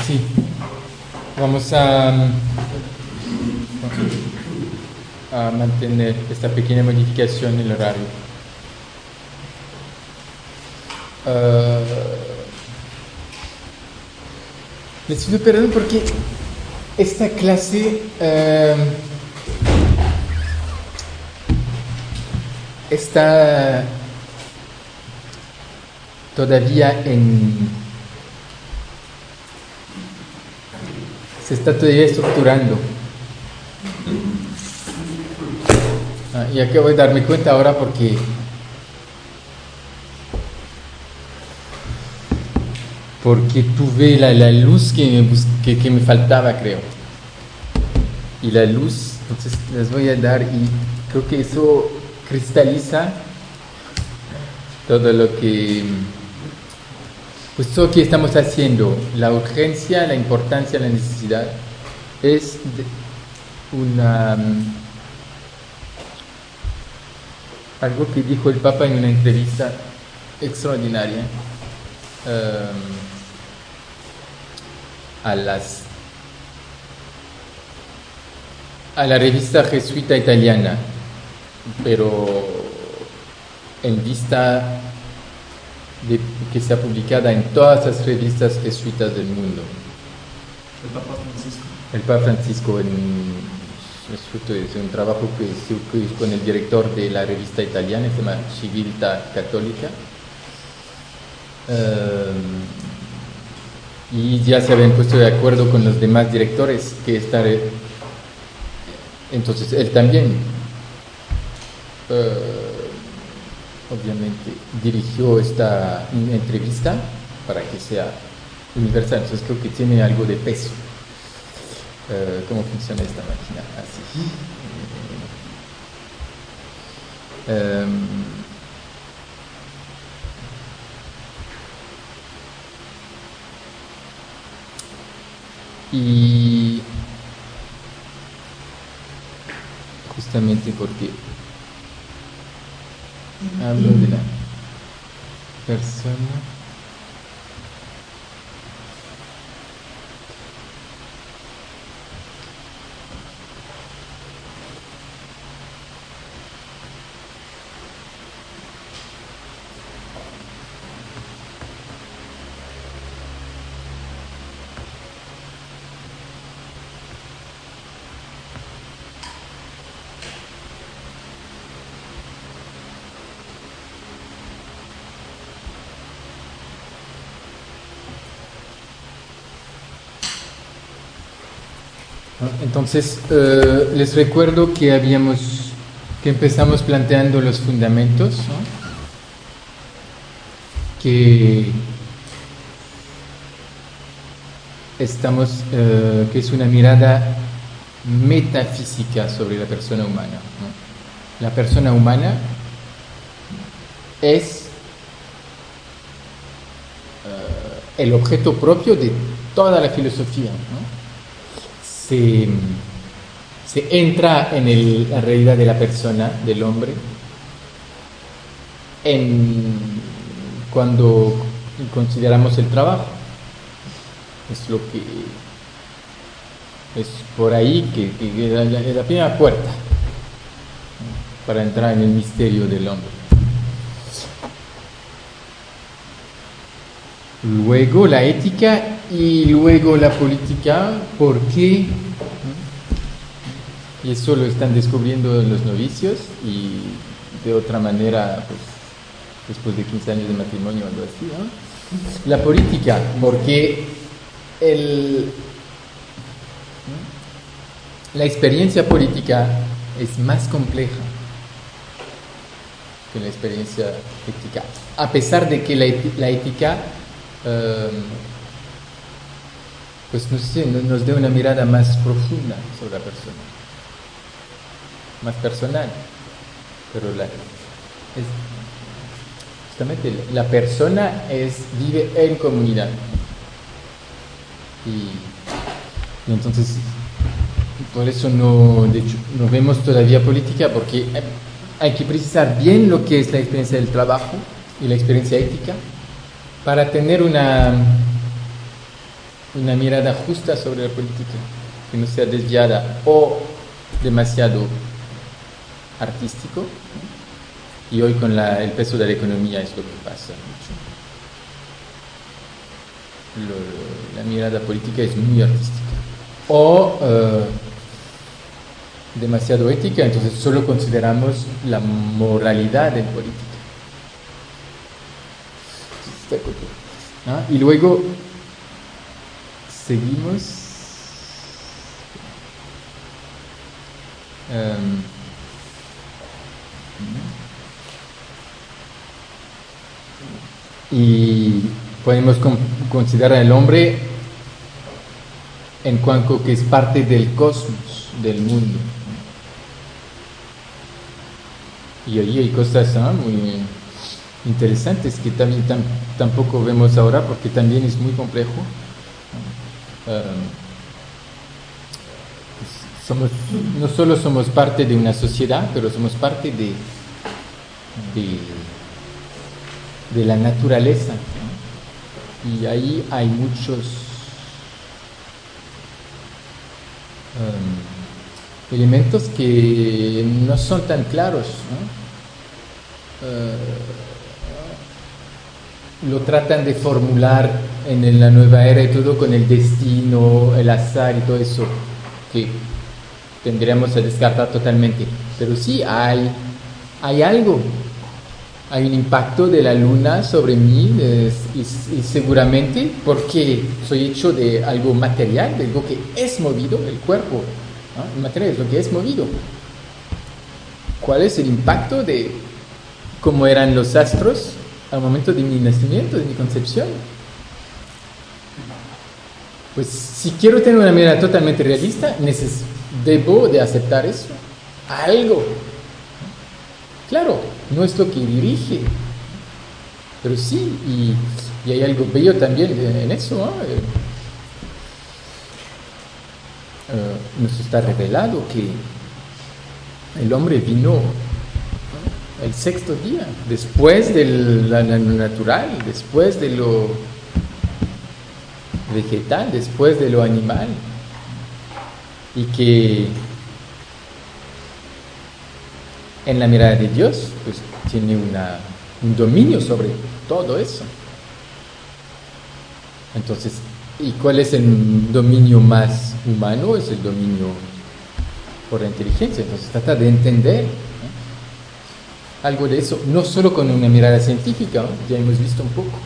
Sí, vamos a mantener esta pequeña modificación en el horario. Les pido perdón porque esta clase está todavía se está todavía estructurando. Y acabo de darme cuenta ahora porque tuve la luz que me faltaba, creo. Y la luz, entonces les voy a dar, y creo que eso cristaliza todo lo que estamos haciendo. La urgencia, la importancia, la necesidad es algo que dijo el Papa en una entrevista extraordinaria a la revista jesuita italiana, pero en vista de que sea publicada en todas las revistas jesuitas del mundo. El Papa Francisco es fruto de un trabajo que hizo con el director de la revista italiana, se llama Civiltà Cattolica, y ya se habían puesto de acuerdo con los demás directores que entonces él también obviamente dirigió esta entrevista para que sea universal. Entonces creo que tiene algo de peso. ¿Cómo funciona esta máquina? Así. Y justamente porque hablo de la persona, entonces les recuerdo que empezamos planteando los fundamentos, ¿no? que es una mirada metafísica sobre la persona humana, ¿no? La persona humana es el objeto propio de toda la filosofía, ¿no? Se entra en la realidad de la persona, del hombre, cuando consideramos el trabajo. Es lo que es por ahí que es la primera puerta para entrar en el misterio del hombre. Luego la ética y luego la política. ¿Por qué? Y eso lo están descubriendo los novicios, y de otra manera, pues, después de 15 años de matrimonio o algo así, ¿no? La política, porque la experiencia política es más compleja que la experiencia ética, a pesar de que la ética pues no sé, nos dé una mirada más profunda sobre la persona, más personal, pero justamente la persona vive en comunidad, y entonces por eso no vemos todavía política, porque hay que precisar bien lo que es la experiencia del trabajo y la experiencia ética para tener una una mirada justa sobre la política, que no sea desviada o demasiado artístico. Y hoy con el peso de la economía es lo que pasa mucho. La mirada política es muy artística. O demasiado ética, entonces solo consideramos la moralidad en política. Y luego seguimos. Y podemos considerar al hombre en cuanto que es parte del cosmos, del mundo. Y ahí hay cosas muy interesantes que también tampoco vemos ahora porque también es muy complejo. No solo somos parte de una sociedad, pero somos parte de la naturaleza, ¿no? Y ahí hay muchos elementos que no son tan claros, ¿no? Lo tratan de formular en la nueva era y todo con el destino, el azar y todo eso que tendríamos que descartar totalmente, pero sí hay algo. Hay un impacto de la luna sobre mí y seguramente porque soy hecho de algo material, de algo que es movido, el cuerpo, ¿no? El material es lo que es movido. ¿Cuál es el impacto de cómo eran los astros al momento de mi nacimiento, de mi concepción? Pues si quiero tener una mirada totalmente realista, debo de aceptar eso, algo. Claro, no es lo que dirige, pero sí, y hay algo bello también en eso, ¿no? Nos está revelado que el hombre vino, ¿no?, el sexto día, después de lo natural, después de lo vegetal, después de lo animal, y que en la mirada de Dios, pues tiene un dominio sobre todo eso. Entonces, ¿y cuál es el dominio más humano? Es el dominio por la inteligencia. Entonces, trata de entender, ¿no?, algo de eso, no solo con una mirada científica, ¿no? Ya hemos visto un poco.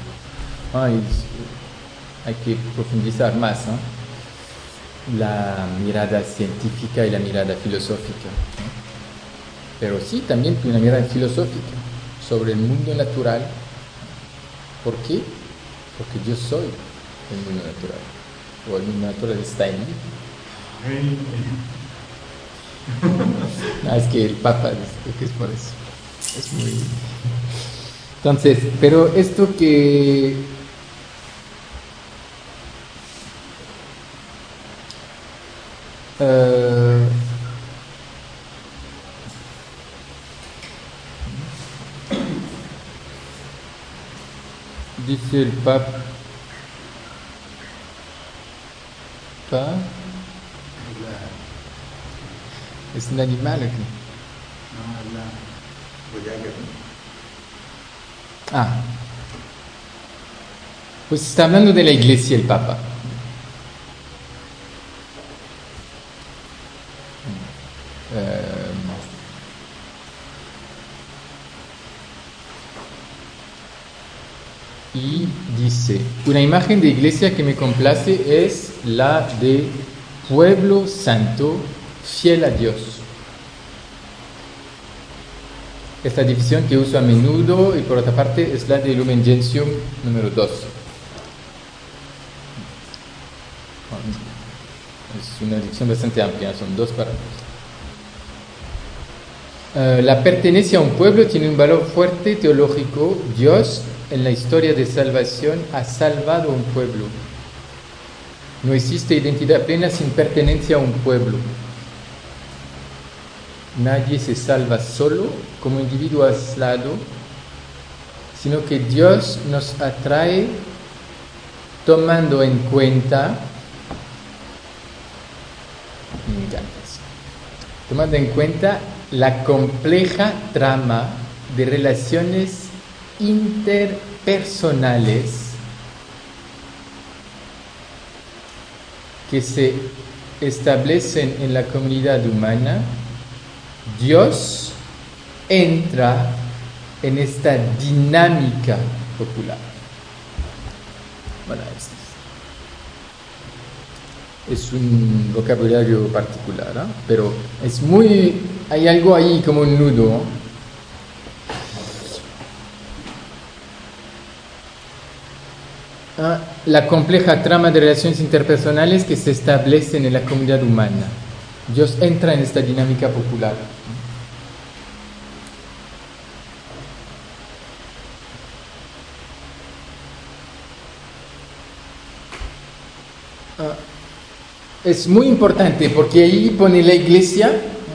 Hay que profundizar más, ¿no?, la mirada científica y la mirada filosófica, ¿no? Pero sí, también una mirada filosófica sobre el mundo natural. ¿Por qué? Porque yo soy el mundo natural, o el mundo natural está en mí. Es que el Papa dice que es por eso. Es muy... Entonces, pero esto que... dice el Papa, es un animal aquí. No, la boyaga. Pues está hablando de la iglesia el Papa. Y dice, una imagen de iglesia que me complace es la de pueblo santo, fiel a Dios. Esta división que uso a menudo, y por otra parte es la de Lumen Gentium número 2. Es una división bastante amplia, son 2 párrafos. La pertenencia a un pueblo tiene un valor fuerte teológico. Dios, en la historia de salvación, ha salvado a un pueblo. No existe identidad plena sin pertenencia a un pueblo. Nadie se salva solo, como individuo aislado, sino que Dios nos atrae tomando en cuenta, me encanta eso, tomando en cuenta la compleja trama de relaciones interpersonales que se establecen en la comunidad humana, Dios entra en esta dinámica popular. Bueno, es un vocabulario particular, ¿eh? Pero es muy, hay algo ahí como un nudo, ¿eh? La compleja trama de relaciones interpersonales que se establecen en la comunidad humana. Dios entra en esta dinámica popular. Es muy importante porque ahí pone la iglesia,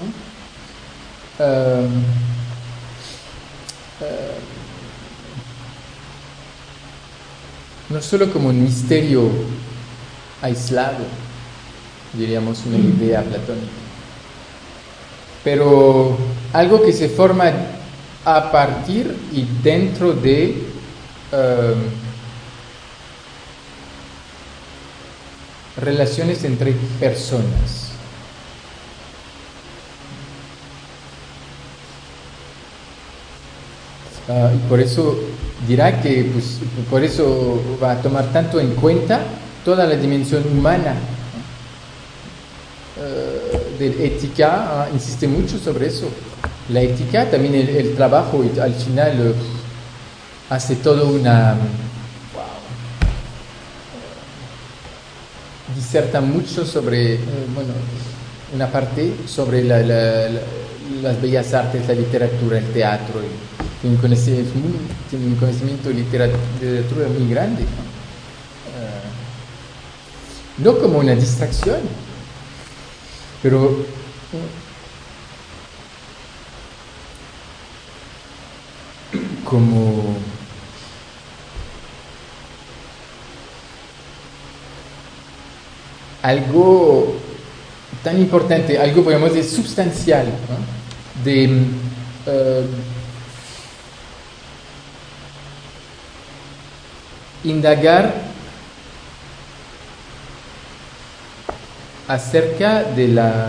no solo como un misterio aislado, diríamos una idea platónica, pero algo que se forma a partir y dentro de relaciones entre personas. Y por eso dirá que pues, por eso va a tomar tanto en cuenta toda la dimensión humana. De ética, insiste mucho sobre eso. La ética, también el trabajo, y al final hace todo una... diserta mucho sobre, bueno, una parte sobre las bellas artes, la literatura, el teatro. Tiene un conocimiento de literatura muy grande, no como una distracción, pero como algo tan importante, algo podemos decir sustancial, ¿no? De indagar acerca de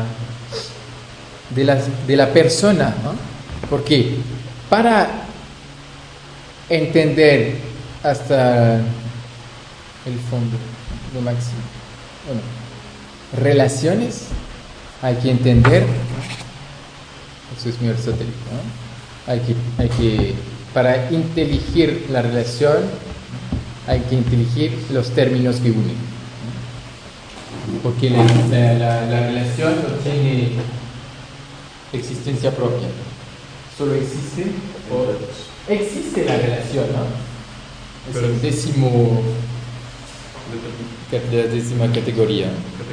la persona, ¿no? Porque para entender hasta el fondo, lo máximo, bueno, relaciones, hay que entender, eso es muy aristotélico, ¿no? Hay que, para inteligir la relación, hay que inteligir los términos que unen, porque la relación no tiene existencia propia, solo existe la relación, ¿no? Es el la décima categoría,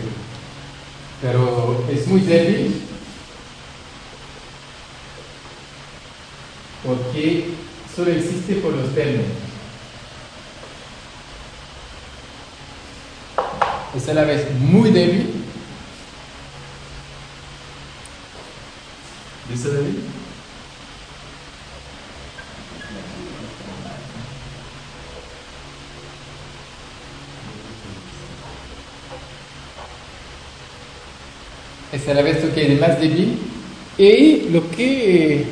pero es muy débil porque solo existe por los términos. Es a la vez muy débil. ¿Dice débil? Es a la vez lo que es más débil y lo que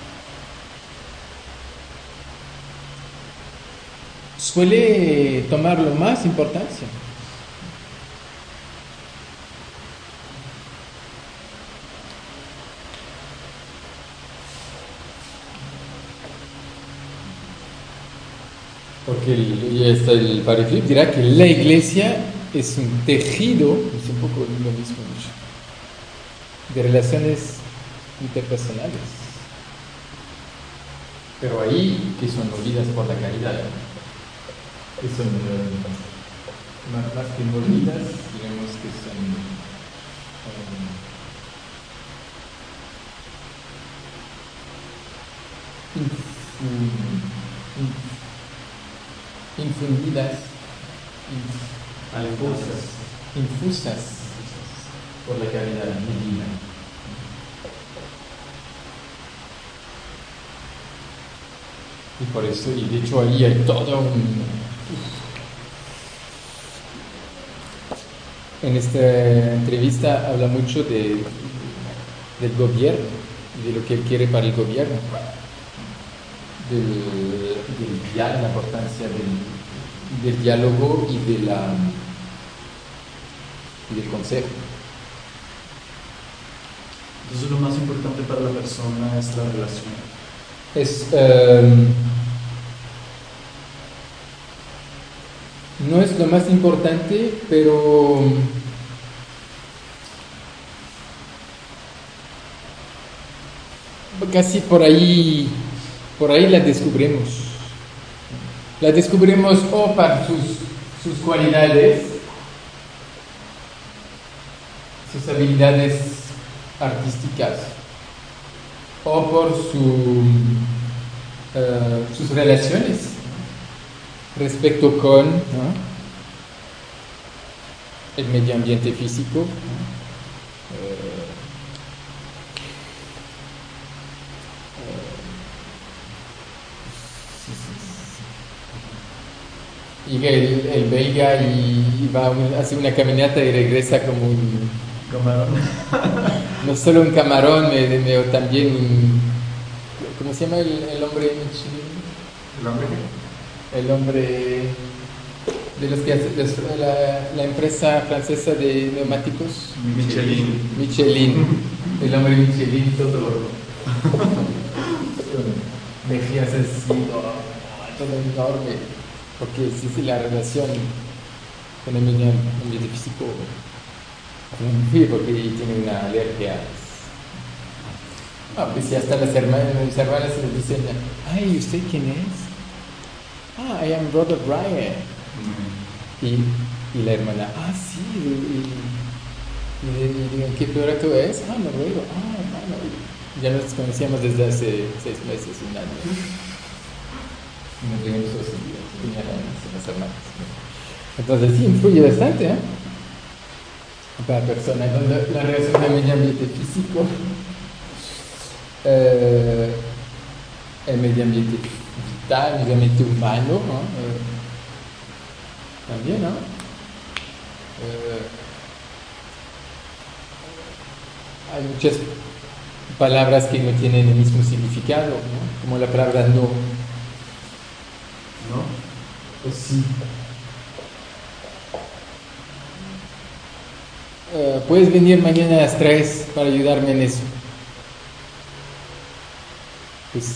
suele tomar lo más importancia. Porque el Padre Philip dirá que la iglesia es un tejido, es un poco lo mismo, de relaciones interpersonales, pero ahí que son movidas por la caridad, que son más que movidas, digamos que son infundidas infusas por la caridad divina. Y por eso, y de hecho ahí hay todo un... En esta entrevista habla mucho del gobierno y de lo que él quiere para el gobierno, la importancia del diálogo y del consejo. Entonces lo más importante para la persona es la relación. No es lo más importante, pero casi por ahí la descubrimos. La descubrimos o para sus cualidades, sus habilidades artísticas, o por sus relaciones respecto con, ¿no?, el medio ambiente físico, ¿no? Y el belga y hace una caminata y regresa como un Camarón. no solo un camarón, también ¿cómo se llama el hombre Michelin? ¿El hombre qué? El hombre de los que hace la empresa francesa de neumáticos. Michelin. El hombre Michelin todo mejillas así, todo enorme. Porque sí, la relación con el medio ambiente físico, porque tiene una alergia. Pues ya hasta las hermanas se les dicen, ay, ¿usted quién es? I am Brother Brian. Y la hermana, sí, y digo, ¿qué programa es? Noruego. Hermano. Ya nos conocíamos desde hace 6 meses, un año. Nos reímos las hermanas. Entonces sí, influye bastante, ¿eh? Para la persona. Entonces, la relación con el medio ambiente físico, el medio ambiente vital, el medio ambiente humano, ¿no? También, ¿no? Hay muchas palabras que no tienen el mismo significado, ¿no? Como la palabra no. ¿No? Pues sí. Puedes venir mañana a las 3 para ayudarme en eso. Pues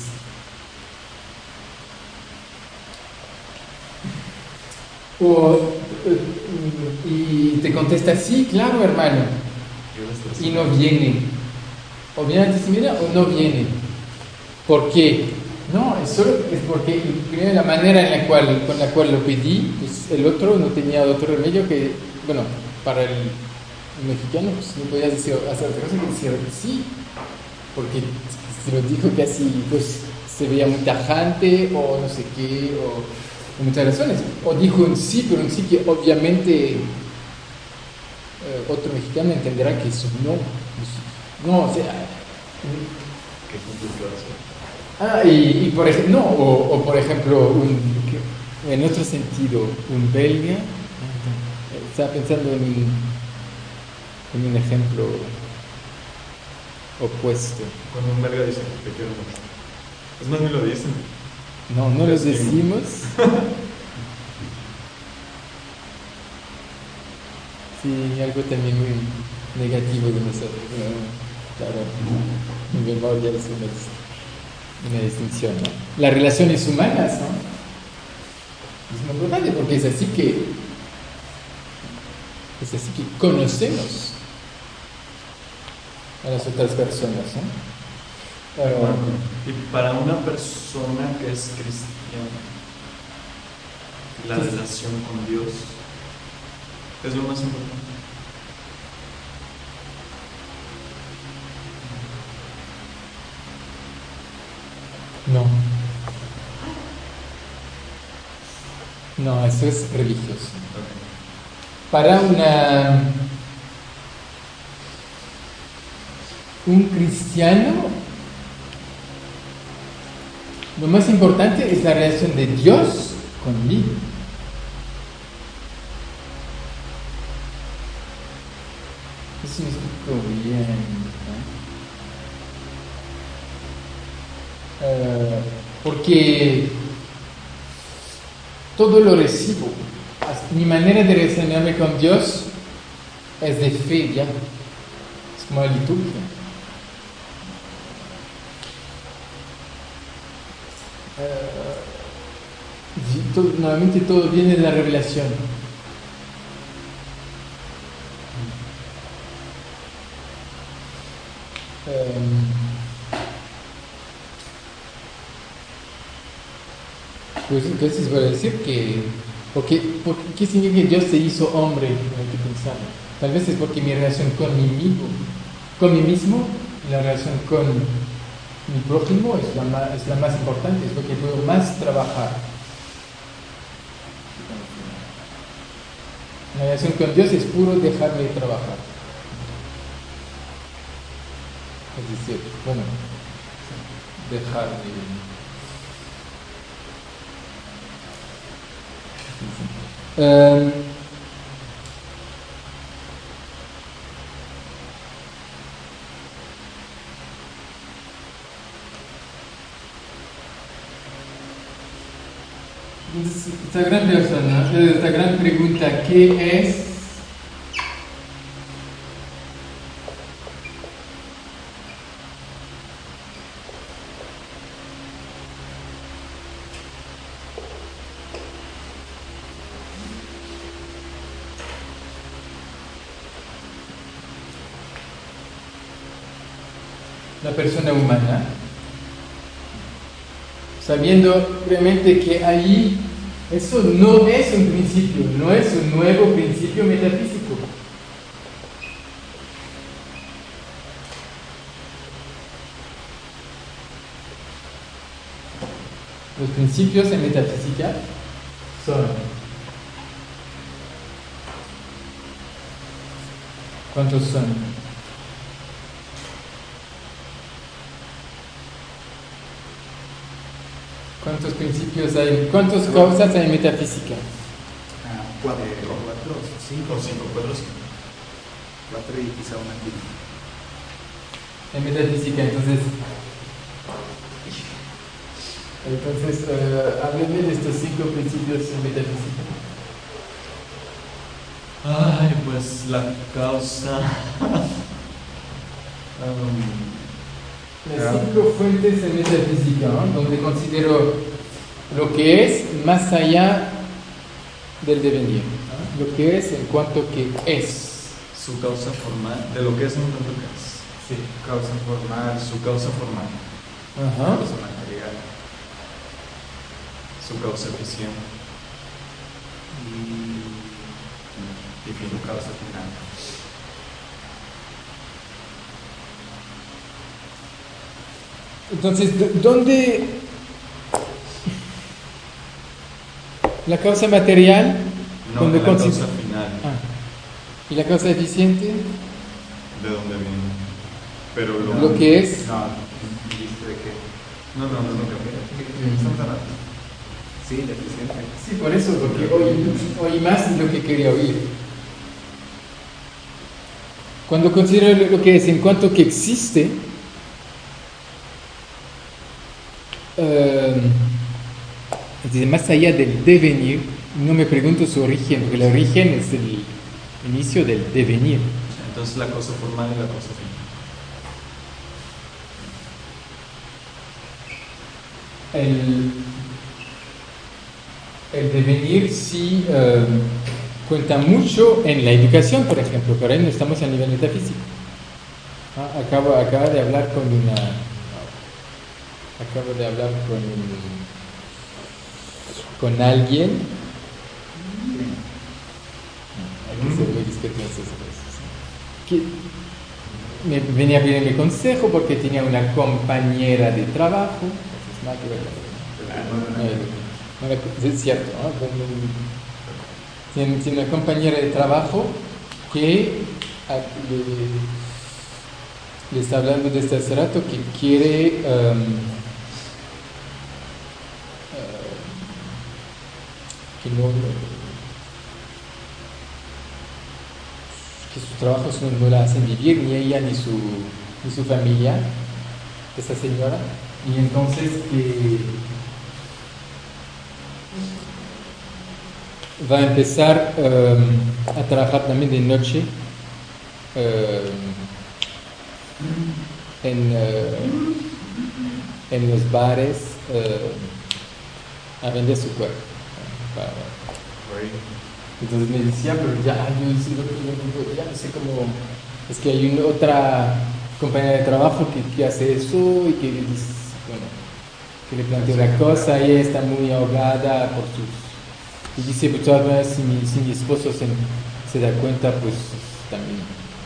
y te contesta, sí, claro, hermano, y no viene, o viene antes, mira, o no viene. ¿Por qué? No, es porque primero la manera con la cual lo pedí, pues el otro no tenía otro remedio que, bueno, para el mexicano pues no podías hacer otra cosa que decir sí, porque se lo dijo que así pues se veía muy tajante o no sé qué, o por muchas razones, o dijo un sí, pero un sí que obviamente otro mexicano entenderá que es un no, o sea, Qué complicado. y por ejemplo, no, o por ejemplo, en otro sentido, un belga, estaba pensando en un ejemplo opuesto. Cuando un belga dice te quiero mucho. Es más, ni lo dicen. No lo decimos. Sí, algo también muy negativo de nosotros. Claro, mi memoria es una distinción, ¿no? Las relaciones humanas, ¿no? Es muy importante porque es así que conocemos a las otras personas, ¿no? Y para una persona que es cristiana, la relación con Dios es lo más importante. No, eso es religioso. para un cristiano, lo más importante es la relación de Dios conmigo. Eso me explico bien, ¿no? Porque todo lo recibo. Mi manera de relacionarme con Dios es de fe ya. Es como la liturgia. Normalmente todo viene de la revelación. Pues entonces voy a decir que ¿qué significa que Dios se hizo hombre? Hay que pensar. Tal vez es porque mi relación con mí mismo, la relación con mi prójimo es la más importante, es lo que puedo más trabajar. La relación con Dios es puro dejarme trabajar. Es decir, bueno, dejarme. Esta gran persona, esta gran pregunta, ¿qué es? La persona humana, sabiendo realmente que allí eso no es un principio, no es un nuevo principio metafísico. Los principios en metafísica son: ¿cuántos son? ¿Cuántos principios hay? ¿Cuántas causas hay en metafísica? 4, 5, 4 y quizá una quinta. En metafísica, entonces hábleme de estos 5 principios en metafísica. Ay, pues la causa. Las 5 fuentes en metafísica, ¿no? Donde considero lo que es más allá del devenir, ¿no? Lo que es en cuanto que es. Su causa formal, de lo que es en cuanto que es. Sí, causa formal, Su causa formal, Ajá. causa material su causa eficiente y su causa final. Entonces, ¿dónde la causa material? No, ¿Dónde la consider- causa final, ¿Y la causa eficiente? de dónde viene. Pero Lo que es. No, dijiste de qué. No. Estamos hablando. Sí, la eficiente. Sí, por eso, porque oí más de lo que quería oír. Cuando considero lo que es en cuanto que existe, es decir, más allá del devenir, no me pregunto su origen, porque el origen es el inicio del devenir. entonces la causa formal y la causa final. El devenir sí cuenta mucho en la educación, por ejemplo, pero ahí no estamos a nivel metafísico. Acabo de hablar con alguien. Hay que ser muy discreto en esas cosas. Que me venía a pedirme consejo porque tenía una compañera de trabajo. Entonces, nada que ver. Es cierto, ¿no? tiene una compañera de trabajo que le está hablando desde hace rato que quiere que sus trabajos no la hacen vivir, ni ella ni su familia, esa señora, y entonces que va a empezar a trabajar también de noche en los bares a vender su cuerpo. Entonces me decía, pero ya no sé cómo, es que hay otra compañera de trabajo que hace eso y que que le plantea una cosa y ella está muy ahogada por sus... Y dice, pues todas maneras, si mi esposo se da cuenta, pues también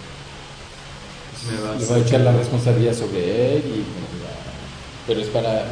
le va a echar la responsabilidad sobre él, pero es para...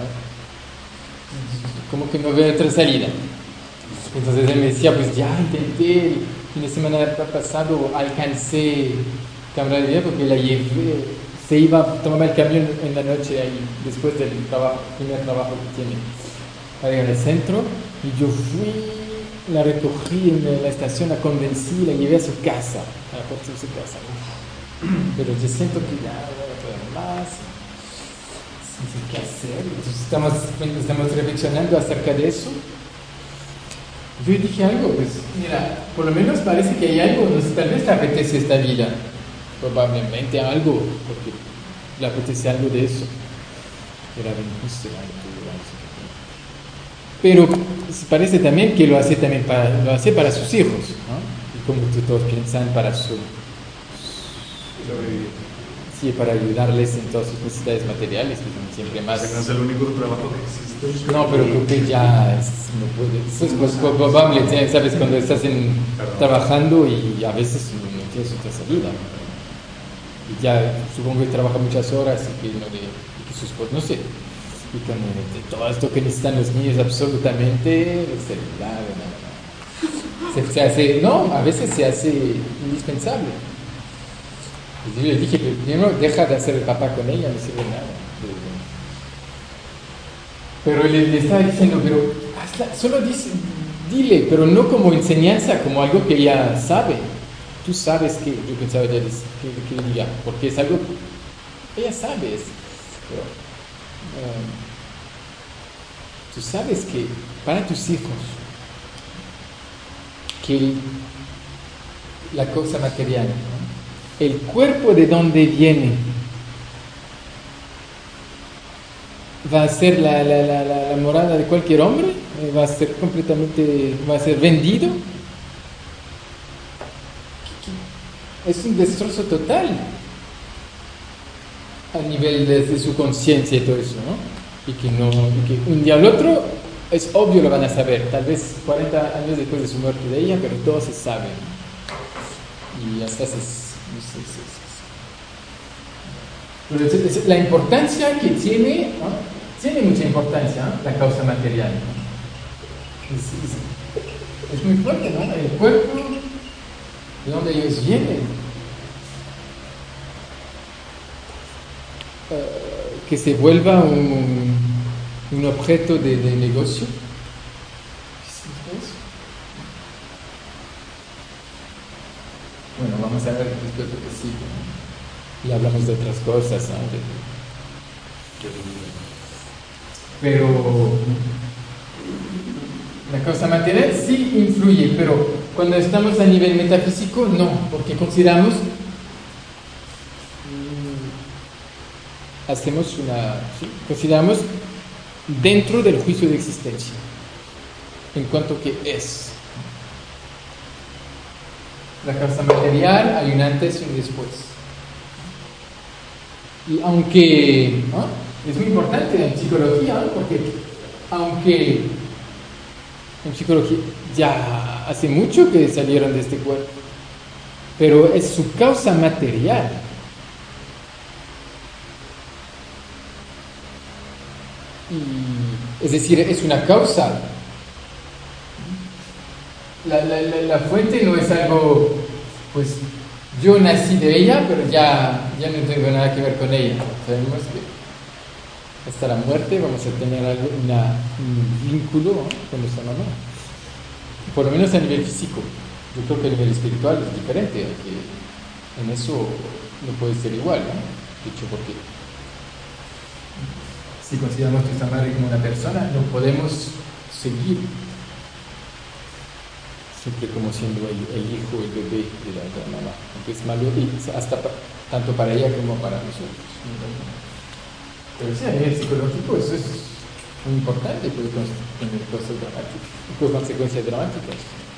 como que no ve otra salida. Entonces él me decía, pues ya intenté, el fin de semana pasado alcancé cámara de video porque la llevé, se iba, tomaba el camión en la noche ahí, después del primer trabajo que tiene, para ir al centro, y yo fui, la recogí en la estación, la convencí, la llevé a su casa, a la puerta de su casa. Pero yo siento que ya no voy a poder más, no sé qué hacer, entonces estamos reflexionando acerca de eso. Yo dije algo, pues mira, por lo menos parece que hay algo, no sé, tal vez te apetece esta vida, probablemente algo, porque le apetece algo de eso. Era pero parece también que lo hace también para sus hijos, ¿no? Y como todos piensan para sí, para ayudarles en todas sus necesidades materiales, que son siempre más. No es el único trabajo que existe. No, pero creo que ya no puede. Eso es pues, probable, ¿sabes? Cuando estás trabajando y a veces no tienes otra salida. Y ya supongo que trabaja muchas horas y que sus cosas, no sé. Y con todo esto que necesitan los niños, absolutamente, el celular, se hace, no, a veces se hace indispensable. Y yo le dije, primero deja de hacer el papá con ella, no sirve nada. Pero le estaba diciendo, pero solo dile, pero no como enseñanza, como algo que ella sabe. Tú sabes que, yo pensaba ya que le diga, porque es algo que ella sabe. Pero, tú sabes que para tus hijos, que la cosa material, ¿no? El cuerpo de donde viene va a ser la morada de cualquier hombre, va a ser completamente, va a ser vendido. Es un destrozo total a nivel de su conciencia y todo eso, ¿no? Y que un día al otro es obvio lo van a saber, tal vez 40 años después de su muerte de ella, pero todo se sabe, ¿no? Y hasta pero la importancia que tiene, ¿no? Tiene mucha importancia, ¿no? La causa material, ¿no? Es muy fuerte, ¿no? El cuerpo de donde ellos vienen, que se vuelva un objeto de negocio. Bueno, vamos a ver después lo que sigue, ¿no? Y hablamos de otras cosas, ¿no? Pero la causa material sí influye, pero cuando estamos a nivel metafísico, no, porque consideramos consideramos dentro del juicio de existencia, en cuanto que es. La causa material hay un antes y un después. Y aunque, ¿no? Es muy importante en psicología, ¿no? Porque aunque en psicología ya hace mucho que salieron de este cuerpo, pero es su causa material. Es decir, es una causa. la fuente no es algo, pues yo nací de ella, pero ya no tengo nada que ver con ella. Sabemos que hasta la muerte vamos a tener un vínculo, ¿no?, con nuestra mamá. Por lo menos a nivel físico. Yo creo que a nivel espiritual es diferente, que en eso no puede ser igual, ¿no? De hecho, porque si consideramos a nuestra madre como una persona, no podemos seguir siempre como siendo el hijo, el bebé de la mamá, aunque es malo tanto para ella como para nosotros. Pero sí, a nivel psicológico eso es muy importante, puede tener cosas dramáticas, con consecuencias dramáticas.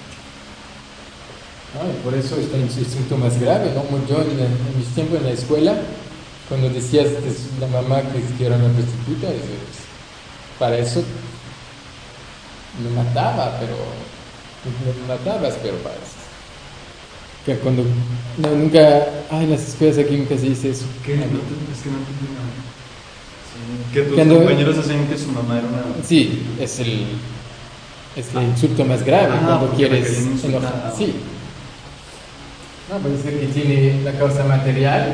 ¿No? Y por eso está en su instinto más grave, ¿no? Yo en mis tiempos en la escuela, cuando decías que la mamá que era una prostituta, para eso me mataba, pero no matabas, pero para eso. Que cuando nunca, en las escuelas aquí nunca se dice eso. Es que no entendí nada. Sí, que tus compañeros decían que su mamá era una... Sí, es el insulto más grave cuando quieres enojar. Sí. No, puede ser que tiene la causa material.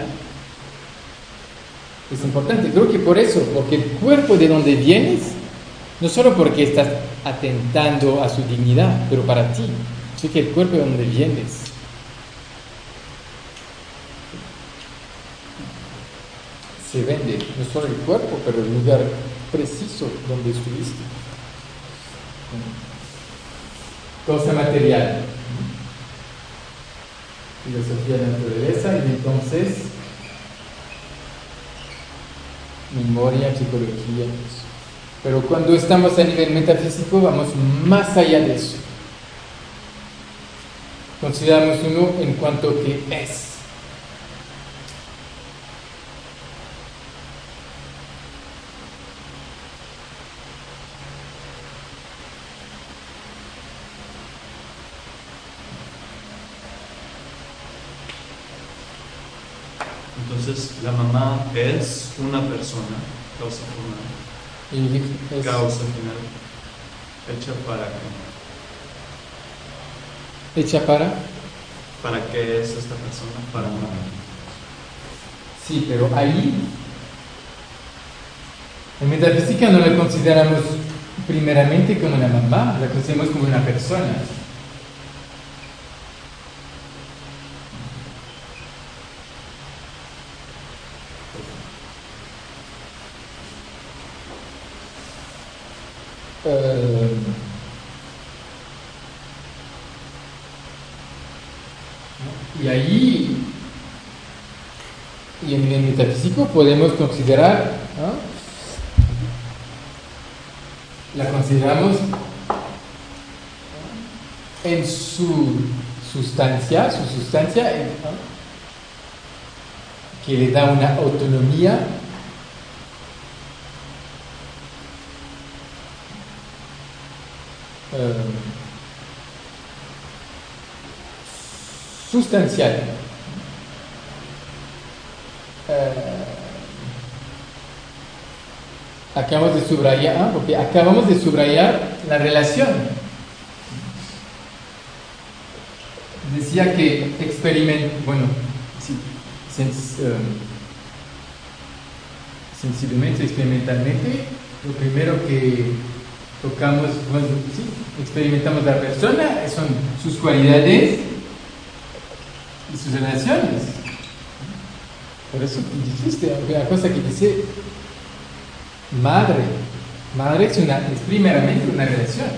Es importante, creo que por eso, porque el cuerpo de donde vienes, no solo porque estás atentando a su dignidad, pero para ti, sé que el cuerpo de donde vienes se vende, no solo el cuerpo, pero el lugar preciso donde estuviste. Cosa material. Filosofía de la naturaleza, y entonces memoria, psicología, eso. Pero cuando estamos a nivel metafísico vamos más allá de eso. Consideramos uno en cuanto que es. Entonces, la mamá es una persona, causa final, causa final, hecha para qué. ¿Hecha para? ¿Para qué es esta persona? Para una. Sí, pero ahí, en metafísica no la consideramos primeramente como una mamá, la consideramos como una persona. Y ahí, y en el metafísico podemos considerar, ¿no?, la consideramos en su sustancia, ¿no?, que le da una autonomía sustancial. Acabamos de subrayar la relación. Decía que sensiblemente, experimentalmente, lo primero que tocamos, experimentamos la persona, son sus cualidades y sus relaciones. Por eso dijiste una cosa que dice madre es primeramente una relación.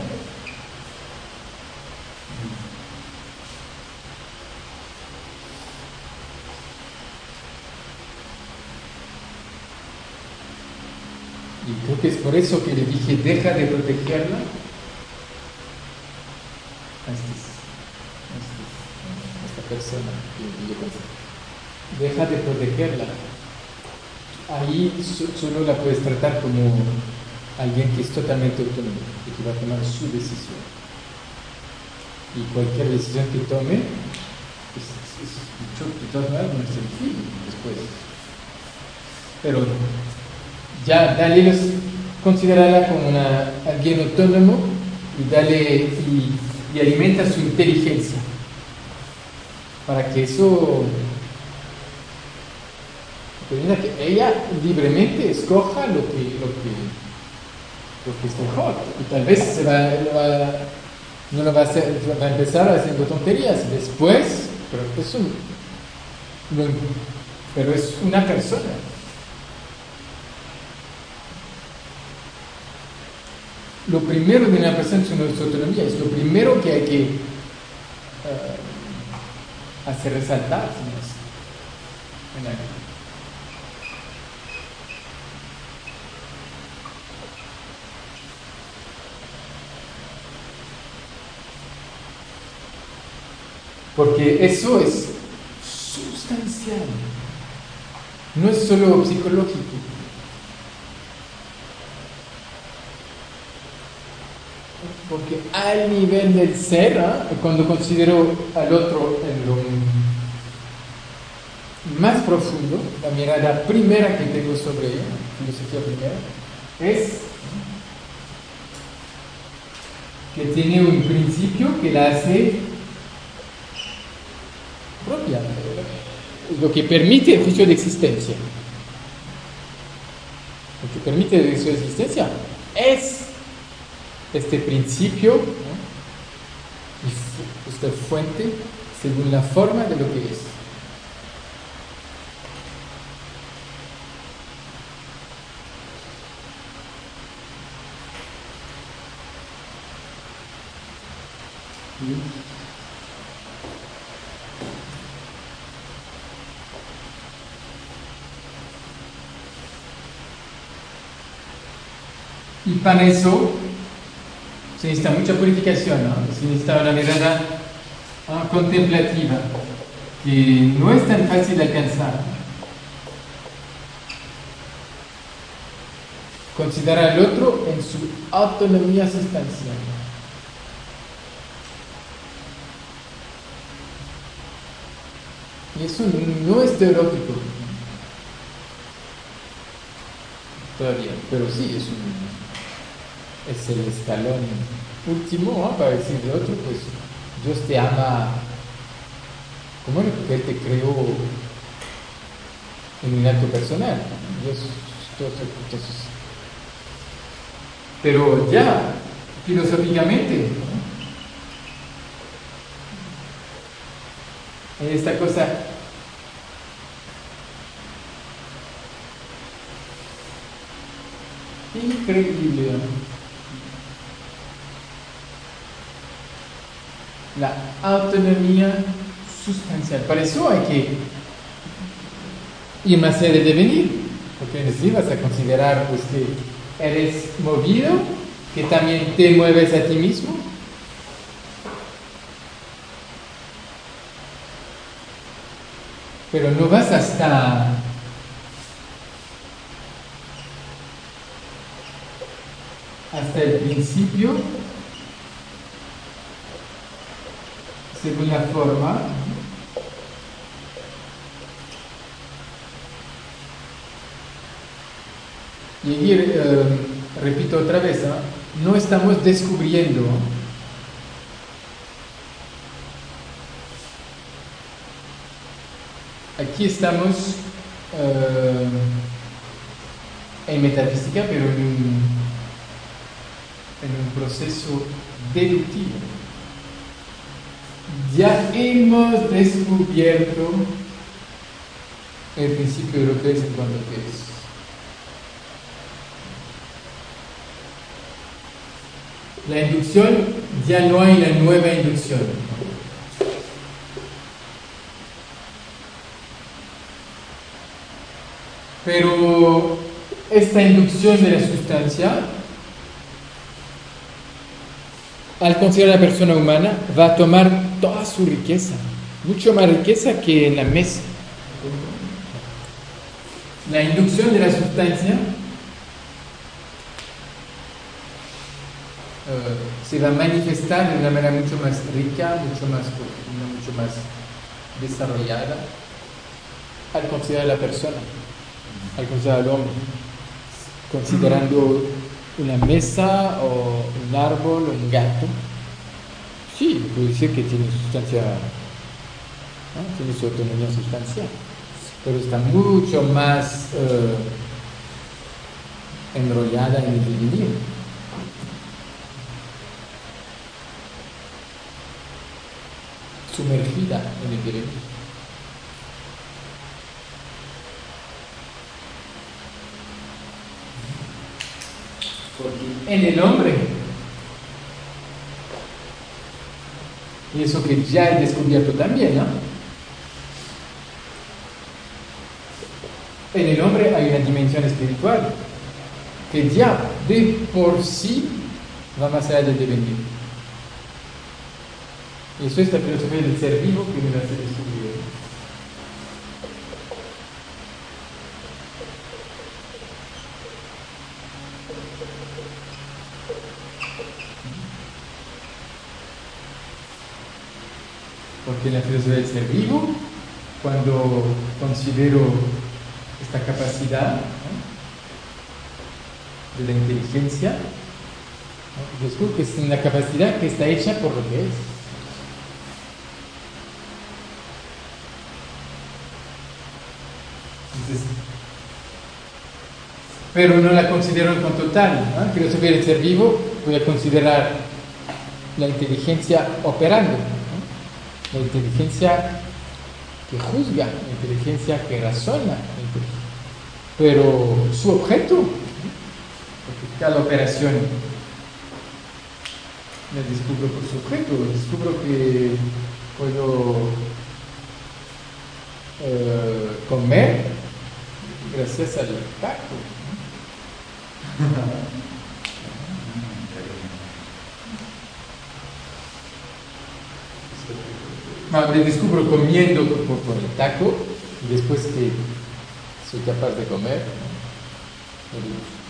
Y creo que es por eso que le dije, deja de protegerla a esta persona que yo conozco. Deja de protegerla. Ahí solo la puedes tratar como alguien que es totalmente autónomo, que va a tomar su decisión. Y cualquier decisión que tome, de todas maneras, no es el fin después. Pero ya considerarla como alguien autónomo y y alimenta su inteligencia para que eso permita que ella libremente escoja lo que es mejor. Y tal vez no lo va a hacer, va a empezar haciendo tonterías después, pero es una persona. Lo primero de una persona es su autonomía, es lo primero que hay que hacer resaltar. Porque eso es sustancial, no es solo psicológico. Porque al nivel del ser, cuando considero al otro en lo más profundo, la mirada primera que tengo sobre ella, filosofía primera, es que tiene un principio que la hace propia, lo que permite el juicio de existencia. Lo que permite el juicio de existencia es este principio, ¿no? Esta fuente según la forma de lo que es. Y para eso se necesita mucha purificación, ¿no? Se necesita una mirada contemplativa que no es tan fácil de alcanzar. Considerar al otro en su autonomía sustancial. Y eso no es teológico todavía, pero sí es el escalón último, ¿no? Para decir de otro, pues Dios te ama como porque Él te creó en un acto personal. Dios, entonces, pero ya filosóficamente, ¿no? Esta cosa increíble, ¿no? La autonomía sustancial. Para eso hay que ir más allá del devenir, porque en vas a considerar pues, que eres movido, que también te mueves a ti mismo. Pero no vas hasta el principio según la forma y aquí repito otra vez, no estamos descubriendo aquí estamos en metafísica, pero en un proceso deductivo. Ya hemos descubierto el principio de lo que es en cuanto a qué es. La inducción, ya no hay la nueva inducción. Pero esta inducción de la sustancia, al considerar a la persona humana, va a tomar toda su riqueza, mucho más riqueza que en la mesa. La inducción de la sustancia se va a manifestar de una manera mucho más rica, mucho más profunda, mucho más desarrollada al considerar a la persona, al considerar al hombre, considerando una mesa o un árbol o un gato, Sí, puedo decir que tiene sustancia, ¿no? Tiene su autonomía sustancial, pero está mucho más enrollada en el devenir. Sumergida en el devenir. Porque en el hombre, y eso que ya he descubierto también, ¿no? En el hombre hay una dimensión espiritual que ya de por sí va más allá del devenir. Y eso es la filosofía del ser vivo que me lo hace descubrir. Porque en la filosofía del ser vivo, cuando considero esta capacidad, ¿no?, de la inteligencia, ¿no?, descubro que es una capacidad que está hecha por lo que es. Entonces, pero no la considero con total, ¿no? En filosofía del ser vivo voy a considerar la inteligencia operando, ¿no?, la inteligencia que juzga, la inteligencia que razona, pero su objeto, porque cada operación la descubro por su objeto, descubro que puedo comer gracias al taco. Me descubro comiendo por el taco y después que soy capaz de comer, ¿no?,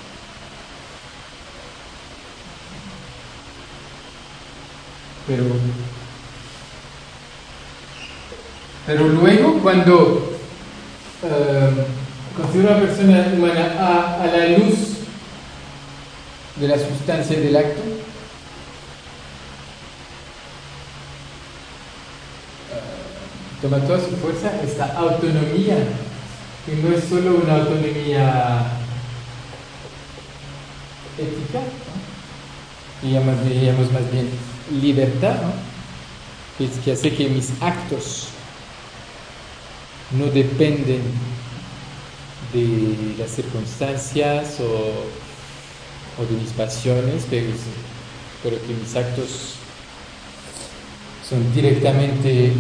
pero luego cuando considero a la persona humana a la luz de la sustancia del acto, toma toda su fuerza esta autonomía, que no es solo una autonomía ética, ¿no?, digamos más bien libertad, ¿no?, que hace que mis actos no dependen de las circunstancias o de mis pasiones, pero que mis actos son directamente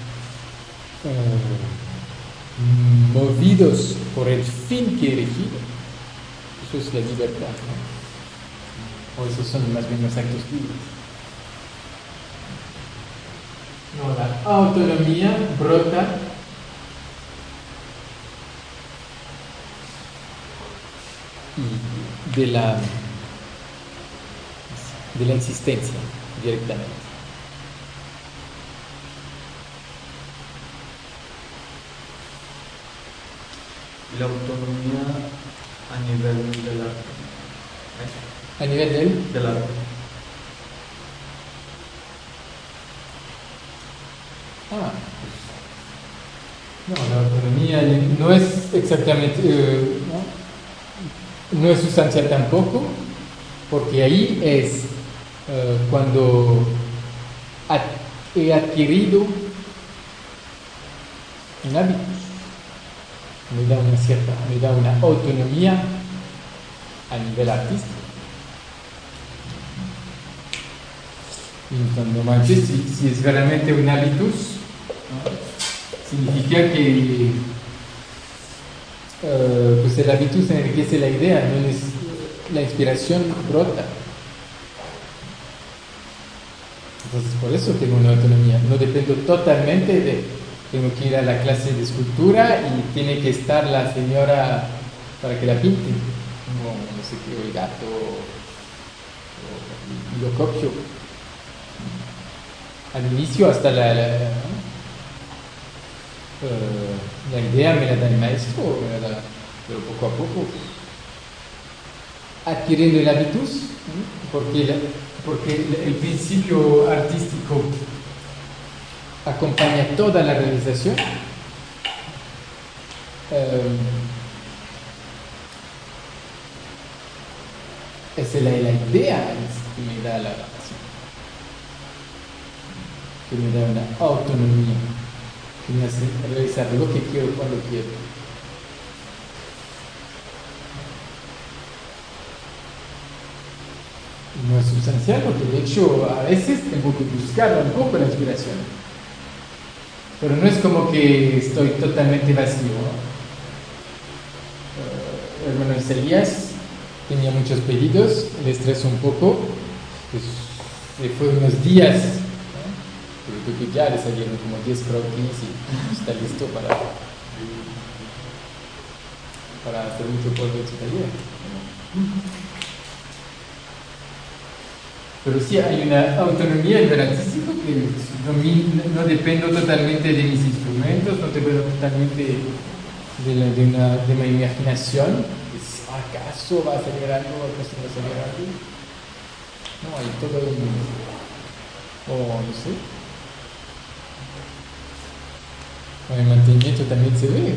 movidos por el fin que he elegido. Eso es la libertad, ¿no? O esos son más bien los actos libres. No, la autonomía brota de la existencia directamente. La autonomía a nivel del arte. ¿A nivel del arte? No, la autonomía no es exactamente, no es sustancial tampoco, porque ahí es cuando he adquirido un hábito, me da una autonomía a nivel artístico. Entonces, normalmente, si es realmente un hábitus, ¿no?, significa que pues el hábitus enriquece la idea, no es, la inspiración brota. Entonces, por eso tengo una autonomía. No dependo totalmente de, tengo que ir a la clase de escultura y tiene que estar la señora para que la pinte, como no sé qué, el gato o lo copio. Al inicio hasta la idea me la da el maestro, pero poco a poco adquiriendo el habitus, porque el principio artístico acompaña toda la realización. Esa es la idea que me da la razón, que me da una autonomía, que me hace realizar lo que quiero cuando quiero. No es sustancial porque de hecho a veces tengo que buscar un poco la inspiración, pero no es como que estoy totalmente vacío, ¿no? Hermano Elías tenía muchos pedidos, le estresó un poco, pues se fue unos días, ¿no? Pero que ya le salieron como 10 croquis y está listo para hacer mucho polvo en su taller. Pero sí hay una autonomía en el artístico que no dependo totalmente de mis instrumentos, no dependo totalmente de mi imaginación. ¿Acaso va a salir algo? ¿Acaso va a salir algo? No, hay todo no sé. Con el mantenimiento también se ve.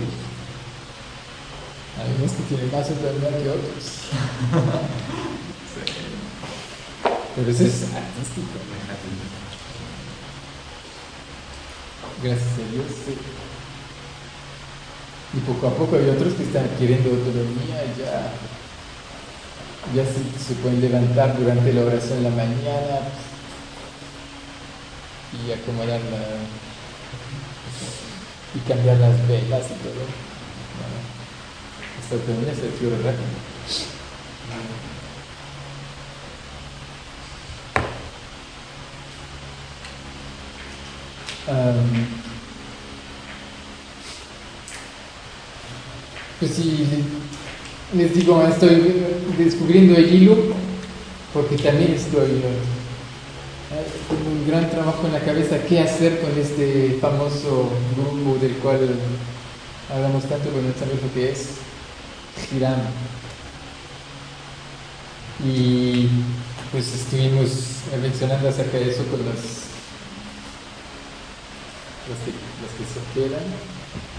Hay unos que tienen más autonomía que otros. Pero eso es artístico. Gracias a Dios, sí. Y poco a poco hay otros que están adquiriendo autonomía y ya se pueden levantar durante la oración en la mañana y acomodar y cambiar las velas y todo. Bueno, esta autonomía se adquiere rápido. Pues sí, les digo, estoy descubriendo el hilo porque también tengo un gran trabajo en la cabeza qué hacer con este famoso grupo del cual hablamos tanto, pero no sabemos lo que es Hiram. Y pues estuvimos mencionando acerca de eso con los que se quedan.